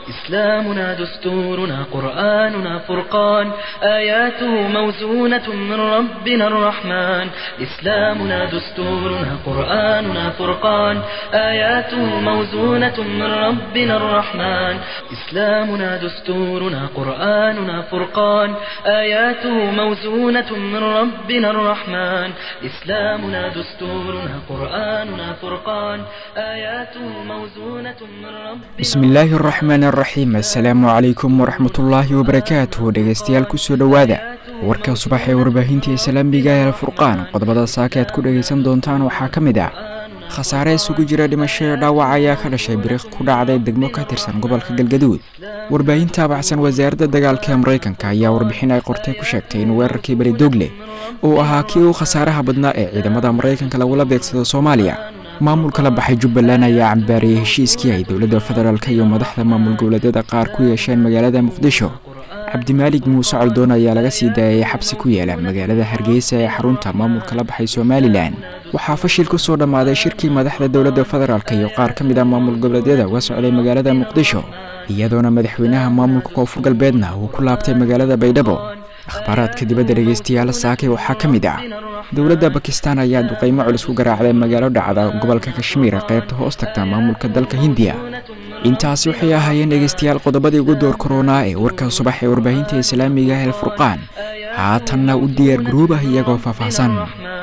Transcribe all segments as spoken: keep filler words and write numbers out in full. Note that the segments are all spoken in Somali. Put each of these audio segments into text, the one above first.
إسلامنا دستورنا قرآننا فرقان آياته موزونة من ربنا الرحمن إسلامنا دستورنا قرآننا فرقان آياته موزونة من ربنا الرحمن إسلامنا دستورنا قرآننا فرقان آياته موزونة من ربنا الرحمن إسلامنا دستورنا قرآننا فرقان آياته موزونة من ربنا بسم الله الرحمن الرحيم السلام عليكم ورحمة الله وبركاته dhegeystayaal ku soo dhawaada warka subax ee warbaahinta Islaamiga ee Furqaan qodobada saakaad ku dhageysan doontaan waxaa kamid ah khasaare isugu jira dhimasho iyo dhaawac ayaa ka dhashay biriq ku dhacday degmo ka tirsan gobolka Galgaduud warbaahinta baxsan wasaaradda dagaalka Mareykanka ayaa warbixin ay qortay ku sheegtay in weerarkii bari Dogle oo ahaa kii uu khasaaraha badnaa ee ciidamada Mareykanka lagu la beegsado Soomaaliya maamulka la baxay Jubbaland ayaa cambaariyay heshiiskii ay dawladda federaalka iyo madaxda maamul goboleedyada qaar ku yeesheen magaalada Muqdisho Cabdimaalig Muuse Caldoon ayaa laga sii daayay xabsi ku yaala magaalada Hargeysa ee xarunta maamulka la baxay Somaliland waxaa fashil ku soo dhamaaday shirkii madaxda dawladda federaalka iyo qaar ka mid ah maamul goboleedyada uga socday magaalada Muqdisho iyadoona madaxweynaha maamulka Koonfur Galbeedna uu ku laabtay magaalada Baydhabo akhbaaraadka dibadda dhageystayaal saakay waxaa ka mid ah dawladda Pakistan ayaa duqeymo culus ku garaacday magaalo dhacda gobolka Kashmir qaybta hoos tagta maamulka dalka Hindiya intaasi waxay ahaayeen dhageystayaal qodobadii ugu door corona ee warka subax ee warbaahinta Islaamiga ee Furqaan haatanna u diyaar garooba iyagoo faahfaahsan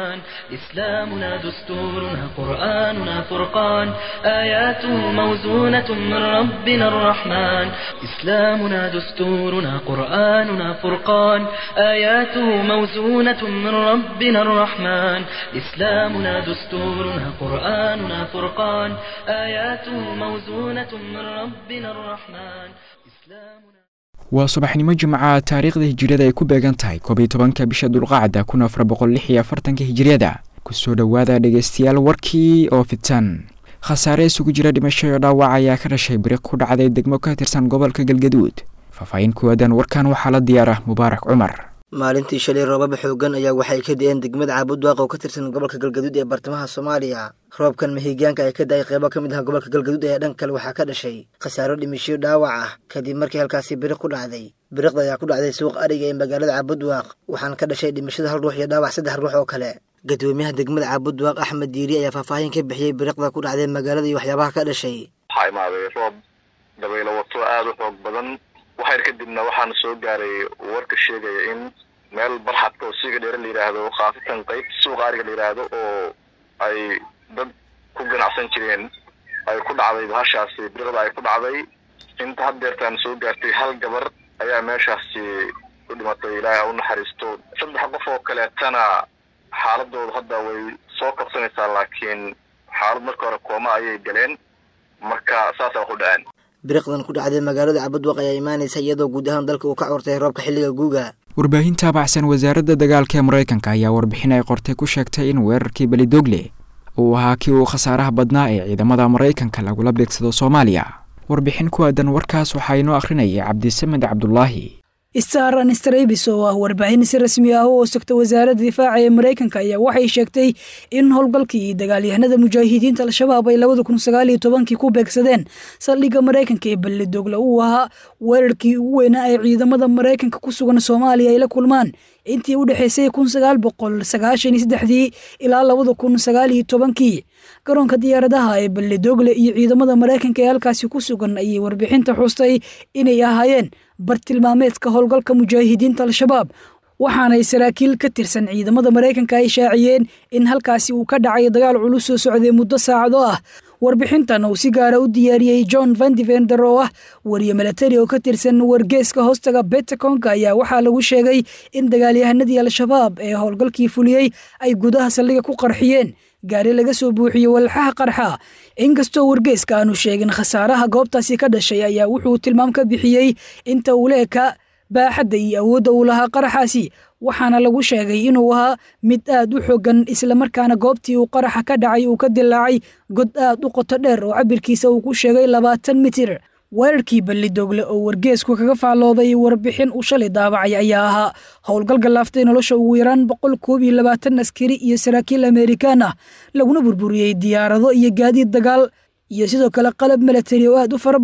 إسلامنا دستورنا قرآننا فرقان آياته موزونة من ربنا الرحمن إسلامنا دستورنا قرآننا فرقان آياته موزونة من ربنا الرحمن إسلامنا دستورنا قرآننا فرقان آياته موزونة من ربنا الرحمن إسلامنا waa subaxnimo jimcaha taariikhda hijriyada ay ku beegan tahay koob iyo tobanka bisha Dulqaacda kun afar boqol lix iyo afartan hijriyada ku soo dhawaada dhageystayaal warkii oo fitan khasaare isugu jira dhimasho iyo dhaawac ayaa ka dhashay biriq ku dhacday degmo ka tirsan gobolka Galgaduud faafayn ku aadan warkan waxaa la diyaar ah Mubaarak Cumar maalintii shalay roobab xoogan ayaa waxay ka da'een degmada Caabudwaaq oo ka tirsan gobolka Galgaduud ee bartamaha Soomaaliya roobkan mahigaanka ay ka daay qaybo ka mid ah gobolka Galgaduud ee dhanka kale waxaa ka dhashay khasaaro dhimasho dhaawac ah kadib markii halkaasi biriq ku dhacday biriqda ayaa ku dhacday suuq ariga ee magaalada Caabudwaaq waxaan ka dhashay dhimashada hal ruux iyo dhaawac saddex ruux oo kale gudoomiyaha degmada Caabudwaaq Axmed Diiri ayaa faahfaahin ka bixiyay biriqda ku dhacday magaalada iyo waxyaabaha ka dhashay waxay imaaday roob dabaylo wato aad u xoog badan waxay kadibna waxaan soo gaaray warka sheegaya in meel barxadka oo siiga dheer la yiraahdo qaaftan qayb suuq ariga la yiraahdo oo ay dad ku ganacsan jireen ay ku dhacday bahashaasi biriqda ay ku dhacday inta haddeertaan soo gaartay hal gabar ayaa meeshaasi ku dhimatay ilaahay u naxariisto saddex qof oo kale tana xaaladoodu hadda way soo qabsanaysaa laakiin xaalad marka hore kooma ayay galeen marka saas ah ku dhaceen biriqdan ku dhacday magaalada Caabudwaaq ayaa imaanaysa iyadoo guud ahaan dalka uu ka cortay roobka xilliga guuga warbaahinta baxsan wasaaradda dagaalka ee Mareykanka ayaa warbixin ay qortay ku sheegtay in weerarkii bari Dogle uu ahaa kii uu khasaaraha badnaa ee ciidamada Mareykanka lagu la beegsado Soomaaliya warbixin ku aadan warkaas waxa inoo akhrinayay Cabdisamed Cabdullaahi Staran Strabis oo ah warbaahin si rasmi ah oo sugta wasaaradda difaaca ee Mareykanka ayaa waxay sheegtay in howlgalkii dagaalyahanada mujaahidiinta al-shabaab ay laba kun iyo sagaal iyo toban ku beegsadeen saldhigga Mareykanka ee Balli Dogle uu ahaa weerarkii ugu weynaa ee ciidamada Mareykanka ku sugan Soomaaliya ay la kulmaan intii u dhaxaysay kun sagaal boqol sagaashan iyo saddex ilaa laba kun iyo sagaal iyo toban garoonka diyaaradaha ee Balli Dogle iyo ciidamada Mareykanka ee halkaasi ku sugan ayay warbixinta xustay inay ahaayeen bartilmaameedka howlgalka mujaahidiinta al-shabaab waxaana ay saraakiil ka tirsan ciidamada Mareykanka ay shaaciyeen in halkaasi uu ka dhacay dagaal culus oo socday muddo saacado ah warbixintan uu si gaar ah u diyaariyay John Van Divender oo ah wariye military oo ka tirsan wargeyska hoostaga Pentagonka ayaa waxaa lagu sheegay in dagaalyahanadii al-shabaab ee howlgalkii fuliyay ay gudaha saldhigga ku qarxiyeen gaari laga soo buuxiyay walxaha qarxa inkastoo wargeyska aanu sheegin khasaaraha goobtaasi ka dhashay ayaa wuxuu tilmaam ka bixiyay inta uu leeka baaxadda iyo awoodda uu lahaa qaraxaasi waxaana lagu sheegay inuu ahaa mid aad u xooggan isla markaana goobtii uu qaraxa ka dhacay uu ka dilaacay god aad u qoto dheer oo cabirkiisa uu ku sheegay labaatan mitir weerarkii Balli Dogle oo wargeysku kaga faalooday warbixin uu shalay daabacay ayaa ahaa howlgal galaaftay nolosha ugu yaraan boqol koob iyo labaatan askari iyo saraakiil Amerikaan ah laguna burburiyay diyaarado iyo gaadiid dagaal iyo sidoo kale qalab military oo aad u fara badan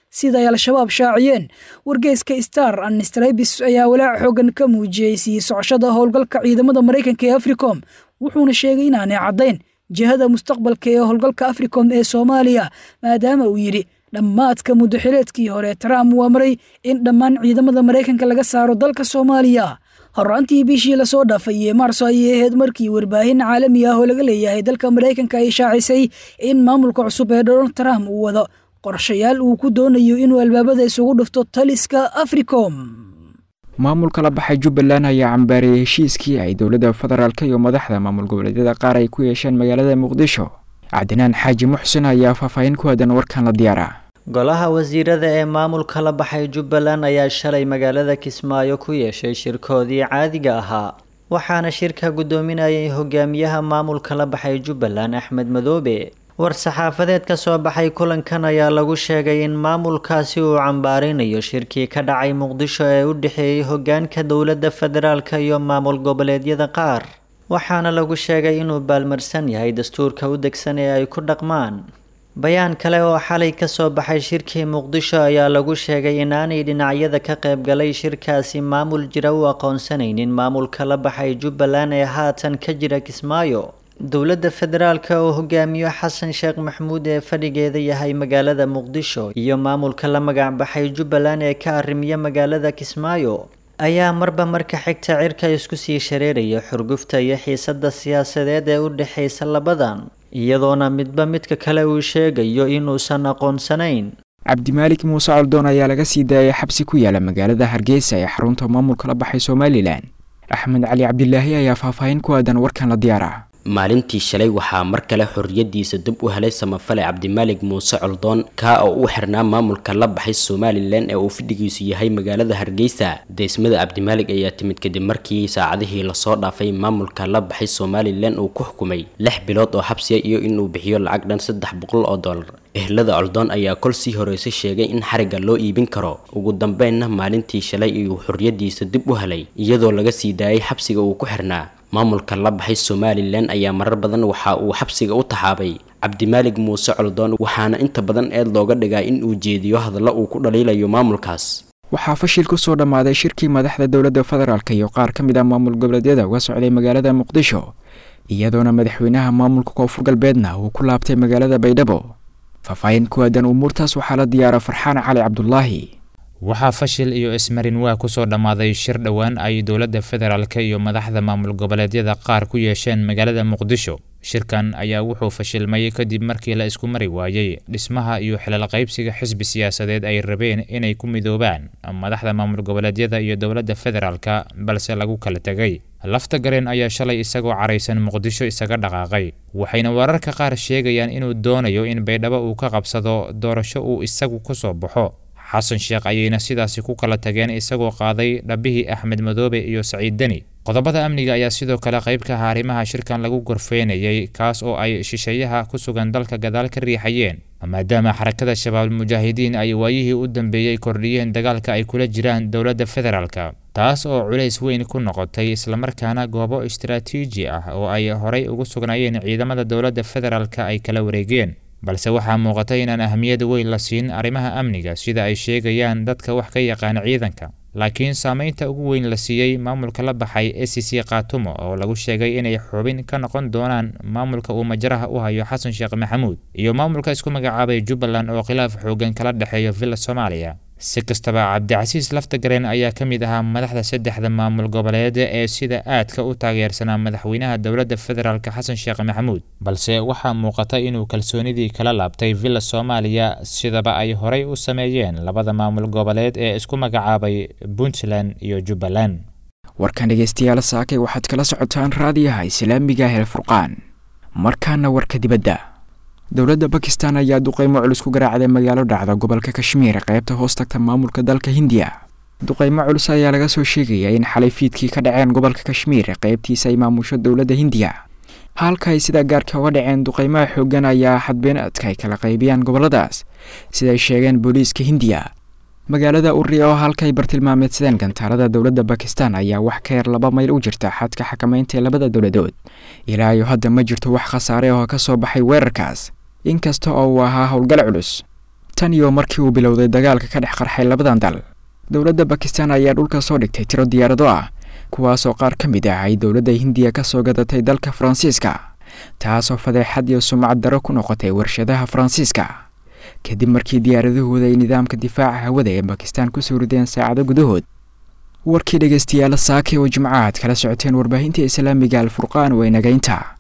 sida ay al-shabaab shaaciyeen. wargeyska star anstrabis ayaa walaac xoogan ka muujiyey sii socoshada howlgalka ciidamada maraykanka ee africom wuxuuna sheegay inaanay caddayn jihada mustaqbalka ee howlgalka africom ee soomaaliya maadaama uu yidhi dhammaadka muddaxileedkii hore trump uu amray in dhammaan ciidamada maraykanka laga saaro dalka soomaaliya. horraantii bishii lasoo dhaafay ee maarso ayay ahayd markii warbaahin caalami ah oo laga leeyahay dalka maraykanka ay shaacisay in maamulka cusub ee donald trump uu wado qorshayaal uu ku doonayo inuu albaabada isugu dhufto taliska africom. maamulka la baxay jubbaland ayaa cambaareeyey heshiiskii ay dowladda federaalk iyo madaxda maamul goboleedyada qaar ay ku yeesheen magaalada muqdisho. cabdinaan xaaji muxsin ayaa faahfaahin ku aadan warkan la diyaara. golaha wasiirada ee maamulka la baxay jubbaland ayaa shalay magaalada kismaayo ku yeeshay shirkoodii caadiga ahaa waxaana shirka guddoominayay hogaamiyaha maamulka la baxay jubbaland axmed madoobe. war-saxaafadeed ka soo baxay kulankan ayaa lagu sheegay in maamulkaasi uu cambaarinayo shirkii ka dhacay muqdisho ee u dhexeeyey hogaanka dowladda federaalk iyo maamul goboleedyada qaar waxaana lagu sheegay inuu baalmarsan yahay dastuurka u degsan ee ay ku dhaqmaan. bayaan kale oo xalay ka soo baxay shirkii muqdisho ayaa lagu sheegay inaanay dhinacyada ka qaybgalay shirkaasi maamul jira u aqoonsanaynin maamulka la baxay jubbaland ee haatan ka jira kismaayo. dowladda federaalk oo hogaamiyo xasan sheekh maxamuud ee fadhigeeda yahay magaalada muqdisho iyo maamulka la magac baxay jubbaland ee ka arrimiya magaalada kismaayo ayaa marba marka xigta cirka isku sii shareeraya xurgufta iyo xiisada siyaasadeed ee u dhexeysa labadan iyadoona midba midka kale uu sheegayo inuusan aqoonsanayn. cabdimaalik muuse coldoon ayaa laga sii daayay xabsi ku yaala magaalada hargeysa ee xarunta maamulka la baxay somalilan. axmed cali cabdilaahi ayaa faahfaahin ku aadan warkan la diyaara. maalintii shalay waxaa mar kale xorriyadiisa dib u helay samafale cabdimaalik muuse coldoon kaa oo u xirnaa maamulka la baxay somalilan ee uu fadhigiisu yahay magaalada hargeysa. deysmada cabdimaalik ayaa timid kadib markii saacadihii lasoo dhaafay maamulka la baxay somalilan uu ku xukumay lix bilood oo xabsiya iyo inuu bixiyo lacag dhan saddex boqol oo dollar. ehlada coldoon ayaa kol sii horeysa sheegay in xariga loo iibin karo. ugu dambeynna maalintii shalay iyuu xorriyadiisa dib u helay iyadoo laga sii daayay xabsiga uu ku xirnaa. maamulka la baxay somalilan ayaa marar badan waxa uu xabsiga u taxaabay cabdimaalik muuse coldoon waxaana inta badan eed looga dhigaa in uu jeediyo hadalla uu ku dhaliilayo maamulkaas. waxaa fashil ku soo dhammaaday shirkii madaxda dowladda federaalk iyo qaar ka mid ah maamul goboleedyada uga socday magaalada muqdisho iyadoona madaxweynaha maamulka koonfur galbeedna uu ku laabtay magaalada baydhabo. faahfaahin ku aadan umuurtaas waxaa la diyaara farxaan cali cabdulaahi. waxaa fashil iyo ismarin waa ku soo dhammaaday shir dhowaan ay dowladda federaalk iyo madaxda maamul goboleedyada qaar ku yeesheen magaalada muqdisho. shirkan ayaa wuxuu fashilmay kadib markii la isku mari waayey dhismaha iyo xilal qaybsiga xisbi siyaasadeed ay rabeen inay ku midoobaan madaxda maamul goboleedyada iyo dowladda federaalk balse lagu kala tegay. lafta gareen ayaa shalay isagoo caraysan muqdisho isaga dhaqaaqay waxayna wararka qaar sheegayaan inuu doonayo in baydhabo uu ka qabsado doorasho uu isagu ku soo baxo. xasan sheekh ayayna sidaasi ku kala tageen isagoo qaaday dhabihii axmed madoobe iyo saciid deni. qodobada amniga ayaa sidoo kale qayb ka ah arrimaha shirkan lagu gorfeynayay kaas oo ay shisheeyaha ku sugan dalka gadaal ka riixayeen maadaama xarakada shabaab mujaahidiin ay waayihii u dambeeyey kordhiyeen dagaalka ay kula jiraan dowladda federaalk taas oo culays weyn ku noqotay islamarkaana goobo istaraatiiji ah oo ay horay ugu sugnaayeen ciidamada dowladda federaalk ay kala wareegeen. balse waxaa muuqatay inaan ahmiyad weyn la siin arrimaha amniga sida ay sheegayaan dadka wax ka yaqaan ciidanka laakiin saameynta ugu weyn la siiyey maamulka la baxay A C C Qaatumo oo lagu sheegay inay xubin ka noqon doonaan maamulka uu majaraha u hayo xasan sheekh maxamuud iyo maamulka isku magacaabay Jubbaland oo khilaaf xoogan kala dhaxeeyo Villa Soomaaliya. si kastaba cabdicasiis laftagareen ayaa ka mid ahaa madaxda saddexda maamul goboleed ee sida aadka u taageersanaa madaxweynaha dowladda federaalk xasan sheekh maxamuud balse waxaa muuqata inuu kalsoonidii kala laabtay Villa Soomaaliya sidaba ay horay u sameeyeen labada maamul goboleed ee isku magacaabay Puntland iyo Jubbaland. warkan dhegeystayaal saakay waxaad kala socotaan raadiyaha islaamiga ee Furqaan. markaana warka dibadda dowladda Pakistan ayaa duqeymo culus ku garaacday magaalo dhacda gobolka Kashmir qaybta hoostagta maamulka dalka Hindiya. duqeymo culus ayaa laga soo sheegay in xalay fiidkii ka dhaceen gobolka Kashmir qaybtiisa ay maamusho dowladda Hindiya. halka ay sida gaarka uga dhaceen duqeymaha xooggan ayaa xadbeenaadka ay kala qaybiyaan goboladaas sida ay sheegeen booliiska Hindiya. magaalada Urri oo halkay bartilmaameedsadeen gantaarada dowladda Pakistan ayaa wax ka yar laba mayl u jirta xadka xakameynta labada dowladood. ilaa iyo hadda ma jirto wax khasaare oo ka soo baxay weerarkaas inkasta oo uu ahaa howlgal culus. tan iyo markii uu bilowday dagaalka ka dhex qarxay labadan dal dowladda bakistan ayaa dhulka soo dhigtay tiro diyaarado ah kuwaasoo qaar ka mid ah ay dowladda hindiya ka soo gadatay dalka faransiiska taasoo fadeexad iyo sumcad daro ku noqotay warshadaha faransiiska kadib markii diyaaradahooda ay nidaamka difaaca hawada ee bakistan ku soo rideen saacado gudahood warkii dhegeystayaal saake oo jimcaad kala socoteen warbaahinta islaamiga alfurqaan way nagaynta